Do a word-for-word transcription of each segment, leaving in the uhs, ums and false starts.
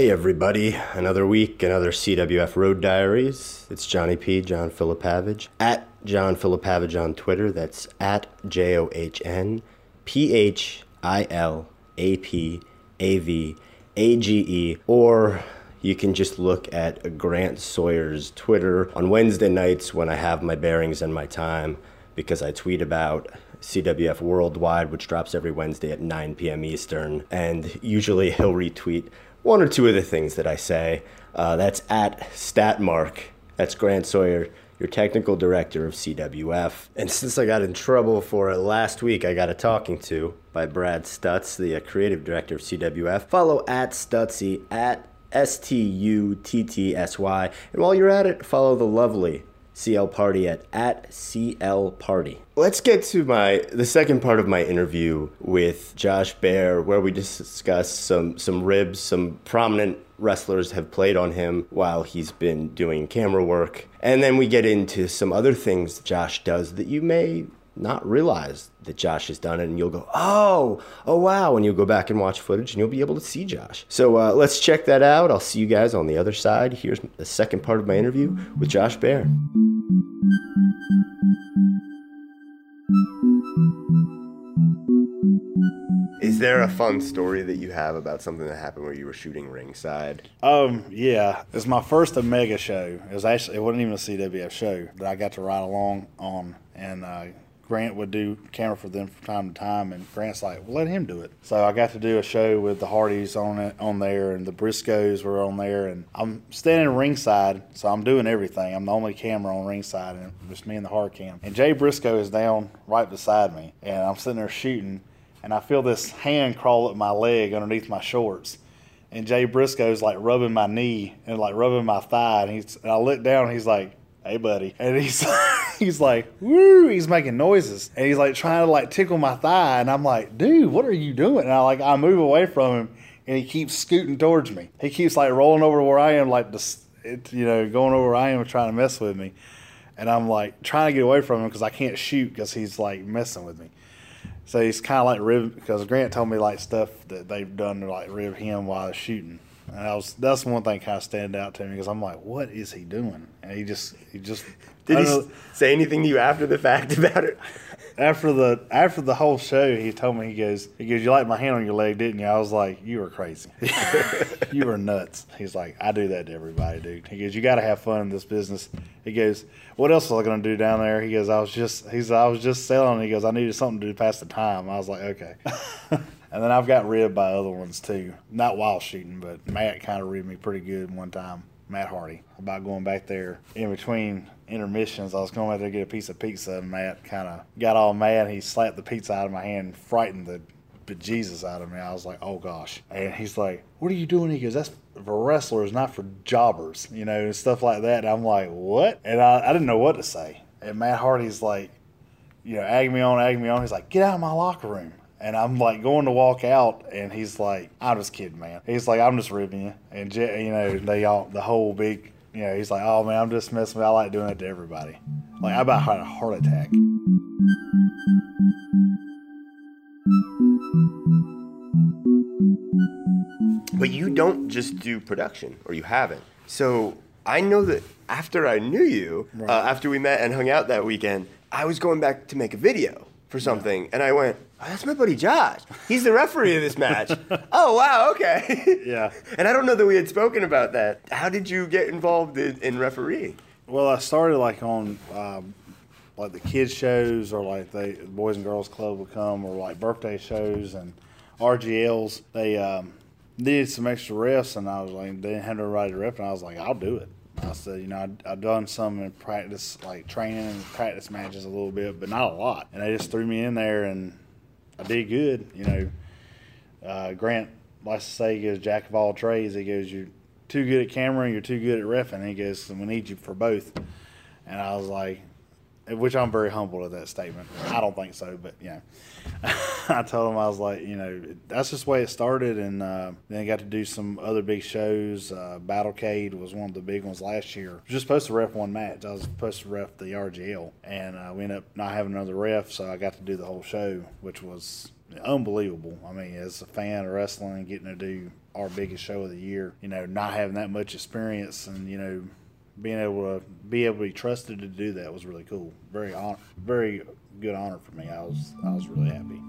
Hey everybody, another week, another C W F Road Diaries. It's Johnny P, John Filipavage, at John Filipavage on Twitter. That's at J O H N P H I L A P A V A G E, or you can just look at Grant Sawyer's Twitter on Wednesday nights when I have my bearings and my time, because I tweet about C W F Worldwide, which drops every Wednesday at nine p.m. Eastern, and usually he'll retweet one or two of the things that I say. Uh, that's at Statmark. That's Grant Sawyer, your technical director of C W F. And since I got in trouble for it last week, I got a talking to by Brad Stutz, the uh, creative director of C W F. Follow at Stutzy, at S T U T T S Y. And while you're at it, follow the lovely C L Party at, at C L Party. Let's get to my the second part of my interview with Josh Baer, where we discuss some some ribs. Some prominent wrestlers have played on him while he's been doing camera work. And then we get into some other things Josh does that you may not realize that Josh has done it, and you'll go, oh, oh wow, and you'll go back and watch footage and you'll be able to see Josh. So uh, let's check that out. I'll see you guys on the other side. Here's the second part of my interview with Josh Baer. Is there a fun story that you have about something that happened where you were shooting ringside? Um, yeah. It was my first Omega show. It was actually, it wasn't even a C W F show that I got to ride along on, and uh, Grant would do camera for them from time to time, and Grant's like, well, let him do it. So I got to do a show with the Hardys on it, on there, and the Briscoes were on there, and I'm standing ringside, so I'm doing everything. I'm the only camera on ringside, and just me and the hard cam. And Jay Briscoe is down right beside me, and I'm sitting there shooting, and I feel this hand crawl up my leg underneath my shorts. And Jay Briscoe's like rubbing my knee and like rubbing my thigh, and, he's, and I look down, and he's like, hey buddy, and he's he's like, woo, he's making noises, and he's like trying to like tickle my thigh, and I'm like, dude, what are you doing? And I like I move away from him, and he keeps scooting towards me. He keeps like rolling over to where I am, like this, it, you know, going over where I am, trying to mess with me, and I'm like trying to get away from him because I can't shoot because he's like messing with me. So he's kind of like rib, because Grant told me like stuff that they've done to like rib him while I was shooting. And I was, that's one thing kind of stand out to me, because I'm like, what is he doing? And he just, he just. Did he know, say anything to you after the fact about it? After the after the whole show, he told me, he goes, he goes, you liked my hand on your leg, didn't you? I was like, you were crazy. You were nuts. He's like, I do that to everybody, dude. He goes, you got to have fun in this business. He goes, what else was I going to do down there? He goes, I was just, he's, I was just selling. He goes, I needed something to do to pass the time. I was like, okay. And then I've got ribbed by other ones too. Not while shooting, but Matt kind of ribbed me pretty good one time. Matt Hardy, about going back there in between intermissions. I was going back there to get a piece of pizza, and Matt kind of got all mad. He slapped the pizza out of my hand and frightened the bejesus out of me. I was like, oh gosh. And he's like, what are you doing? He goes, that's for wrestlers, not for jobbers, you know, and stuff like that. And I'm like, what? And I, I didn't know what to say. And Matt Hardy's like, you know, egg me on, egg me on. He's like, get out of my locker room. And I'm like going to walk out, and he's like, I'm just kidding, man. He's like, I'm just ribbing you. And, you know, they all, the whole big, you know, he's like, oh man, I'm just messing with you. I like doing it to everybody. Like, I about had a heart attack. But you don't just do production, or you haven't. So I know that after I knew you, right. uh, after we met and hung out that weekend, I was going back to make a video for something, yeah. And I went, oh, that's my buddy Josh. He's the referee of this match. Oh, wow, okay. Yeah. And I don't know that we had spoken about that. How did you get involved in, in refereeing? Well, I started like on um, like the kids shows, or like the Boys and Girls Club would come, or like birthday shows and R G Ls. They um, needed some extra refs, and I was like, they didn't have nobody to ref, and I was like, I'll do it. I said, you know, I'd, I'd done some in practice, like training and practice matches a little bit, but not a lot. And they just threw me in there, and I did good. You know, uh, Grant likes to say, he goes, jack of all trades. He goes, you're too good at camera, you're too good at reffing. He goes, we need you for both. And I was like, which I'm very humble of that statement. I don't think so, but, you know. I told him, I was like, you know, that's just the way it started, and uh, then I got to do some other big shows. Uh, Battlecade was one of the big ones last year. I was just supposed to ref one match. I was supposed to ref the R G L, and uh, we ended up not having another ref, so I got to do the whole show, which was unbelievable. I mean, as a fan of wrestling, getting to do our biggest show of the year, you know, not having that much experience and, you know, being able to be able to be trusted to do that was really cool. Very honor, very good honor for me. I was I was really happy.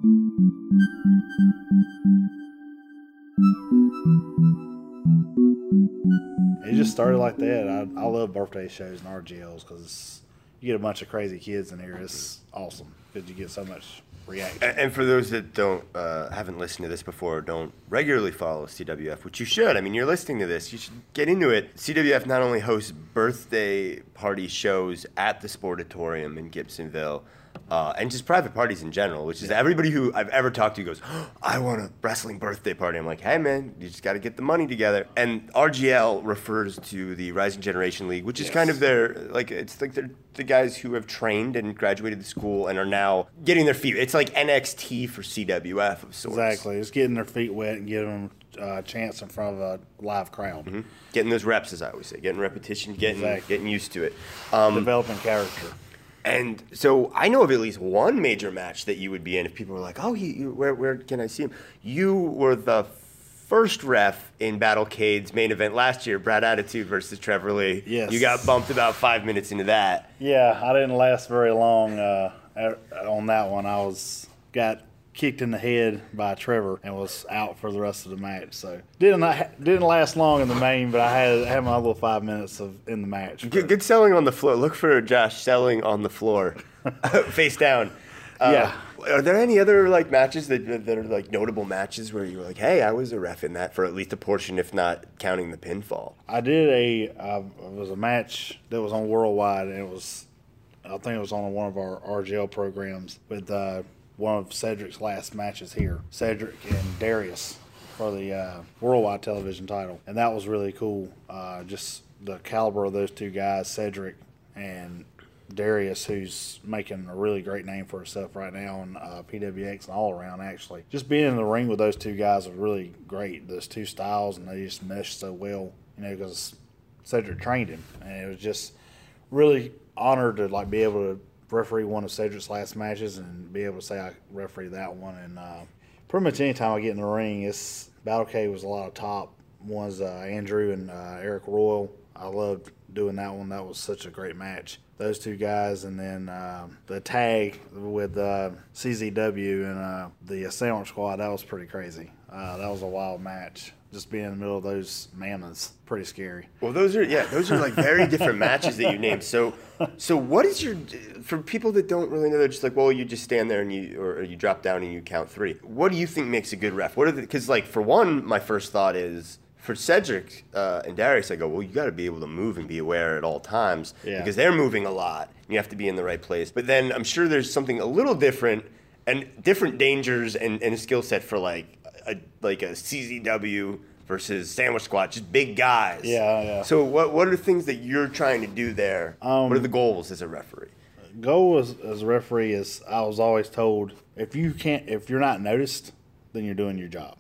It just started like that. I, I love birthday shows and R G Ls because you get a bunch of crazy kids in here. It's awesome because you get so much reaction. And for those that don't uh, haven't listened to this before, don't regularly follow C W F, which you should. I mean, you're listening to this, you should get into it. C W F not only hosts birthday party shows at the Sportatorium in Gibsonville, uh, and just private parties in general, which is Yeah. everybody who I've ever talked to goes, oh, I want a wrestling birthday party. I'm like, hey, man, you just got to get the money together. And R G L refers to the Rising Generation League, which is Yes. kind of their, like, it's like they're the guys who have trained and graduated the school and are now getting their feet. It's like N X T for C W F of sorts. Exactly. It's getting their feet wet and giving them a chance in front of a live crowd. Mm-hmm. Getting those reps, as I always say, getting repetition, getting Exactly. getting used to it. Um, Developing character. and so I know of at least one major match that you would be in if people were like, oh, he, you- where, where can I see him? You were the first ref in Battlecade's main event last year, Brad Attitude versus Trevor Lee. Yes. You got bumped about five minutes into that. Yeah, I didn't last very long uh, on that one. I was got kicked in the head by Trevor and was out for the rest of the match. So didn't didn't last long in the main, but I had had my little five minutes of in the match. Good, good selling on the floor. Look for Josh selling on the floor, face down. Uh, Yeah. Are there any other like matches that that are like notable matches where you were like, hey, I was a ref in that for at least a portion, if not counting the pinfall? I did a uh, it was a match that was on Worldwide, and it was I think it was on one of our R G L programs with uh, one of Cedric's last matches here, Cedric and Darius for the uh, Worldwide television title, and that was really cool. Uh, just the caliber of those two guys, Cedric and Darius, who's making a really great name for himself right now in uh, P W X and all around, actually. Just being in the ring with those two guys was really great. Those two styles, and they just meshed so well, you know, because Cedric trained him. And it was just really honored to, like, be able to referee one of Cedric's last matches and be able to say I refereed that one. And uh, pretty much any time I get in the ring, it's Battlecade was a lot of top ones, uh, Andrew and uh, Eric Royal. I loved doing that one. That was such a great match. Those two guys, and then uh, the tag with uh, C Z W and uh, the Sandwich Squad, that was pretty crazy. Uh, that was a wild match. Just being in the middle of those mammoths, pretty scary. Well, those are yeah, those are like very different matches that you named. So, so what is your for people that don't really know? They're just like, well, you just stand there and you or you drop down and you count three. What do you think makes a good ref? What are the because like for one, my first thought is. For Cedric uh, and Darius, I go, well, you got to be able to move and be aware at all times Yeah. because they're moving a lot. You have to be in the right place. But then I'm sure there's something a little different and different dangers and, and a skill set for like a like a C Z W versus Sandwich Squad, just big guys. Yeah, yeah. So what what are the things that you're trying to do there? Um, what are the goals as a referee? Goal as, as a referee is I was always told if you can't if you're not noticed, then you're doing your job.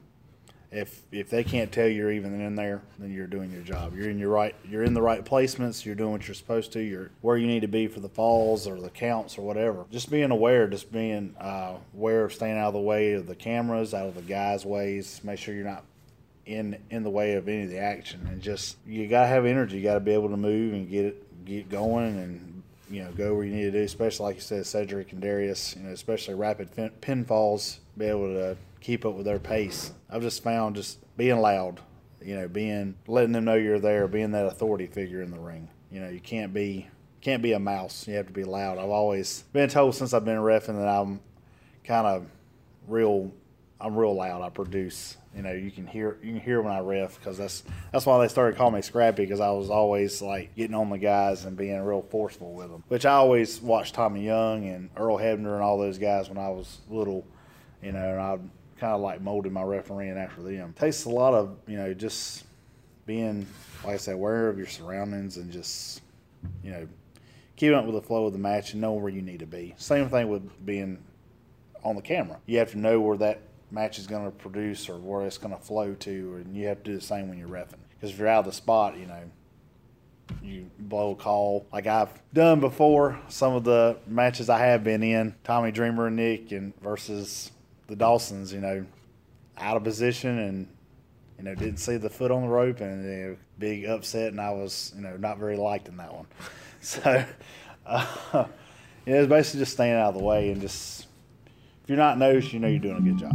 If if they can't tell you're even in there, then you're doing your job. You're in your right. You're in the right placements. You're doing what you're supposed to. You're where you need to be for the falls or the counts or whatever. Just being aware. Just being uh, aware of staying out of the way of the cameras, out of the guys' ways. Make sure you're not in in the way of any of the action. And just you gotta have energy. You gotta be able to move and get it get going and you know go where you need to do. Especially like you said, Cedric and Darius. You know, especially rapid pin, pinfalls. Be able to keep up with their pace. I've just found just being loud, you know, being letting them know you're there, being that authority figure in the ring. You know, you can't be can't be a mouse. You have to be loud. I've always been told since I've been reffing that I'm kind of real. I'm real loud. I produce. You know, you can hear you can hear when I ref because that's that's why they started calling me Scrappy because I was always like getting on the guys and being real forceful with them. Which I always watched Tommy Young and Earl Hebner and all those guys when I was little. You know, and I kind of like molded my refereeing after them. It takes a lot of, you know, just being, like I said, aware of your surroundings and just, you know, keeping up with the flow of the match and knowing where you need to be. Same thing with being on the camera. You have to know where that match is going to produce or where it's going to flow to, and you have to do the same when you're reffing. Because if you're out of the spot, you know, you blow a call like I've done before. Some of the matches I have been in, Tommy Dreamer and Nick and versus the Dawsons, you know, out of position and, you know, didn't see the foot on the rope, and you know, big upset, and I was, you know, not very liked in that one. So, uh, you know, it's basically just staying out of the way and just, if you're not noticed, you know you're doing a good job.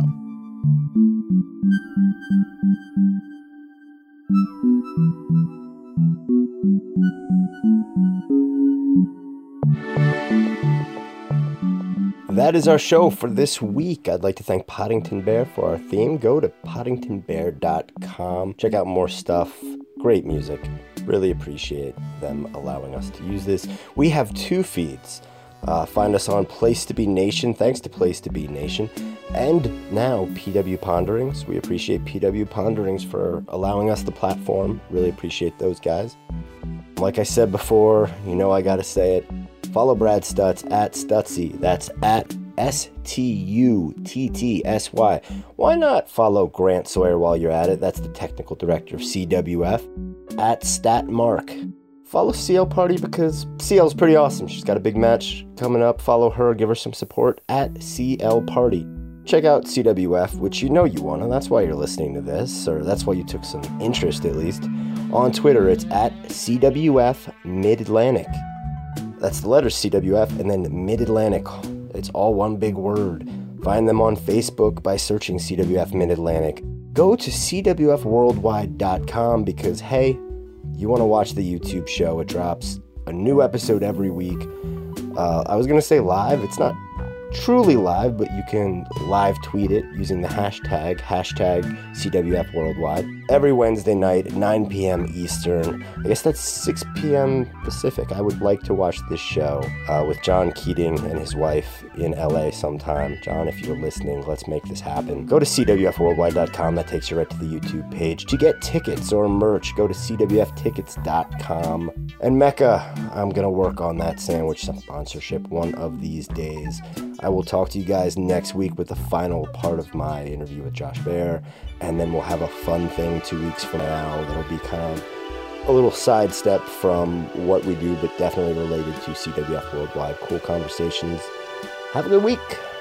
That is our show for this week. I'd like to thank Poddington Bear for our theme. Go to poddington bear dot com. Check out more stuff. Great music. Really appreciate them allowing us to use this. We have two feeds. Uh, find us on Place to Be Nation. Thanks to Place to Be Nation. And now P W Ponderings. We appreciate P W Ponderings for allowing us the platform. Really appreciate those guys. Like I said before, you know I gotta say it. Follow Brad Stutz at Stutsy. That's at S T U T T S Y. Why not follow Grant Sawyer while you're at it? That's the technical director of C W F. At StatMark. Follow C L Party because C L's pretty awesome. She's got a big match coming up. Follow her, give her some support at C L Party. Check out C W F, which you know you want to. That's why you're listening to this, or that's why you took some interest at least. On Twitter, it's at C W F Mid-Atlantic. That's the letter C W F and then Mid-Atlantic. It's all one big word. Find them on Facebook by searching C W F Mid-Atlantic. Go to C W F worldwide dot com because, hey, you want to watch the YouTube show. It drops a new episode every week. Uh, I was going to say live. It's not truly live, but you can live tweet it using the hashtag, hashtag C W F Worldwide. Every Wednesday night at nine p.m. Eastern. I guess that's six p.m. Pacific. I would like to watch this show uh, with John Keating and his wife in L A sometime. John, if you're listening, let's make this happen. Go to C W F worldwide dot com. That takes you right to the YouTube page. To get tickets or merch, go to C W F tickets dot com. And Mecca, I'm going to work on that sandwich sponsorship one of these days. I will talk to you guys next week with the final part of my interview with Josh Bear, and then we'll have a fun thing two weeks from now that'll be kind of a little sidestep from what we do, but definitely related to C W F Worldwide. Cool conversations. Have a good week.